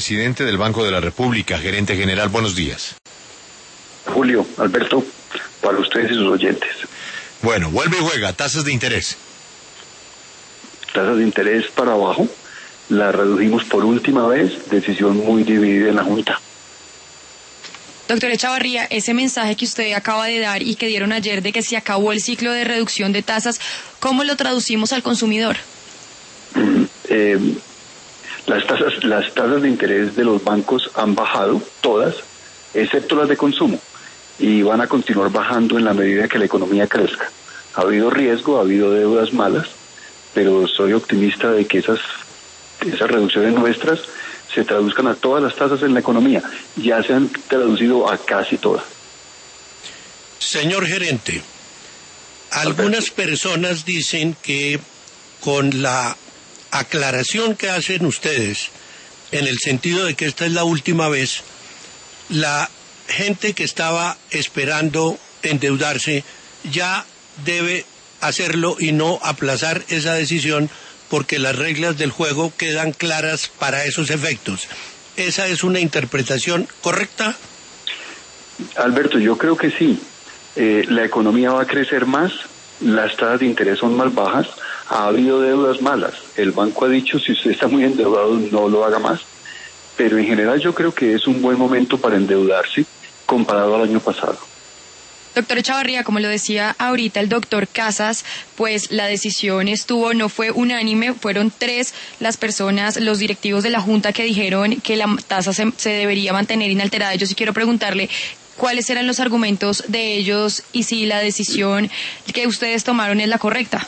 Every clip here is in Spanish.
Presidente del Banco de la República, gerente general, buenos días. Julio, Alberto, para ustedes y sus oyentes. Bueno, vuelve y juega, tasas de interés. Tasas de interés para abajo, la redujimos por última vez, decisión muy dividida en la Junta. Doctor Echavarría, ese mensaje que usted acaba de dar y que dieron ayer de que se acabó el ciclo de reducción de tasas, ¿cómo lo traducimos al consumidor? Las tasas de interés de los bancos han bajado, todas, excepto las de consumo, y van a continuar bajando en la medida que la economía crezca. Ha habido riesgo, ha habido deudas malas, pero soy optimista de que esas reducciones nuestras se traduzcan a todas las tasas en la economía. Ya se han traducido a casi todas. Señor gerente, algunas personas dicen que con la aclaración que hacen ustedes, en el sentido de que esta es la última vez, la gente que estaba esperando endeudarse ya debe hacerlo y no aplazar esa decisión, porque las reglas del juego quedan claras para esos efectos. ¿Esa es una interpretación correcta? Alberto, yo creo que sí. La economía va a crecer más, las tasas de interés son más bajas, ha habido deudas malas. El banco ha dicho, si usted está muy endeudado, no lo haga más. Pero en general yo creo que es un buen momento para endeudarse comparado al año pasado. Doctor Echavarría, como lo decía ahorita el doctor Casas, pues la decisión no fue unánime, fueron 3 las personas, los directivos de la Junta que dijeron que la tasa se debería mantener inalterada. Yo sí quiero preguntarle cuáles eran los argumentos de ellos y si la decisión que ustedes tomaron es la correcta.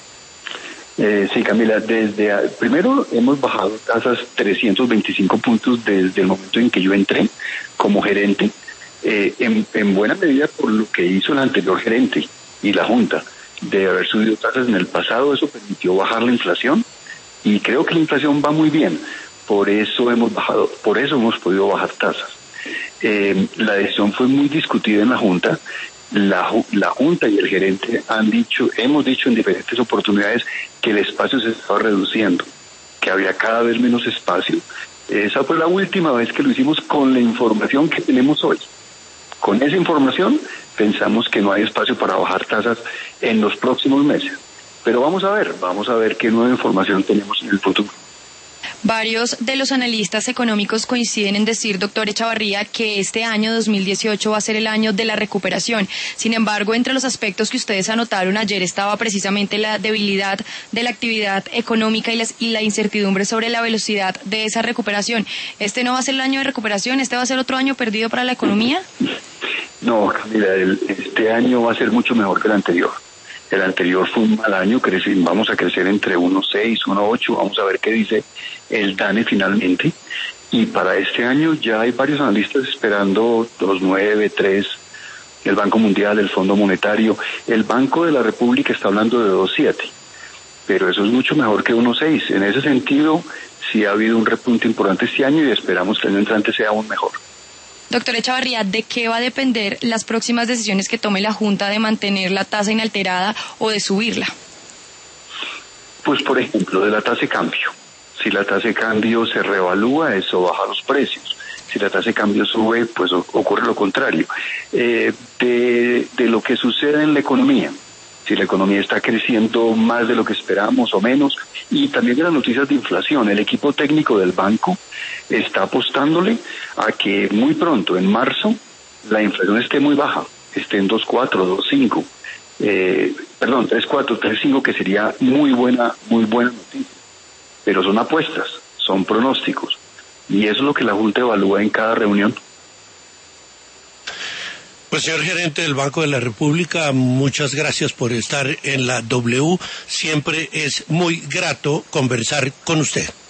Sí, Camila, primero hemos bajado tasas 325 puntos desde el momento en que yo entré como gerente. En buena medida por lo que hizo el anterior gerente y la Junta de haber subido tasas en el pasado. Eso permitió bajar la inflación y creo que la inflación va muy bien, por eso hemos podido bajar tasas. La decisión fue muy discutida en la Junta. La Junta y el gerente hemos dicho en diferentes oportunidades que el espacio se estaba reduciendo, que había cada vez menos espacio. Esa fue la última vez que lo hicimos con la información que tenemos hoy. Con esa información pensamos que no hay espacio para bajar tasas en los próximos meses. Pero vamos a ver qué nueva información tenemos en el futuro. Varios de los analistas económicos coinciden en decir, doctor Echavarría, que este año 2018 va a ser el año de la recuperación. Sin embargo, entre los aspectos que ustedes anotaron ayer estaba precisamente la debilidad de la actividad económica y la incertidumbre sobre la velocidad de esa recuperación. ¿Este no va a ser el año de recuperación? ¿Este va a ser otro año perdido para la economía? No, Camila, este año va a ser mucho mejor que el anterior. El anterior fue un mal año, vamos a crecer entre 1.6, 1.8, vamos a ver qué dice el DANE finalmente. Y para este año ya hay varios analistas esperando 2.9, 3, el Banco Mundial, el Fondo Monetario, el Banco de la República está hablando de 2.7, pero eso es mucho mejor que 1.6. En ese sentido, sí ha habido un repunte importante este año y esperamos que el año entrante sea aún mejor. Doctor Echavarría, ¿de qué va a depender las próximas decisiones que tome la Junta de mantener la tasa inalterada o de subirla? Pues, por ejemplo, de la tasa de cambio. Si la tasa de cambio se reevalúa, eso baja los precios. Si la tasa de cambio sube, pues ocurre lo contrario. De lo que sucede en la economía. Si la economía está creciendo más de lo que esperamos o menos, y también de las noticias de inflación. El equipo técnico del banco está apostándole a que muy pronto, en marzo, la inflación esté muy baja, esté en 2.4, 2.5, 3.4, 3.5, que sería muy buena noticia. Pero son apuestas, son pronósticos, y eso es lo que la Junta evalúa en cada reunión. Pues, señor gerente del Banco de la República, muchas gracias por estar en la W. Siempre es muy grato conversar con usted.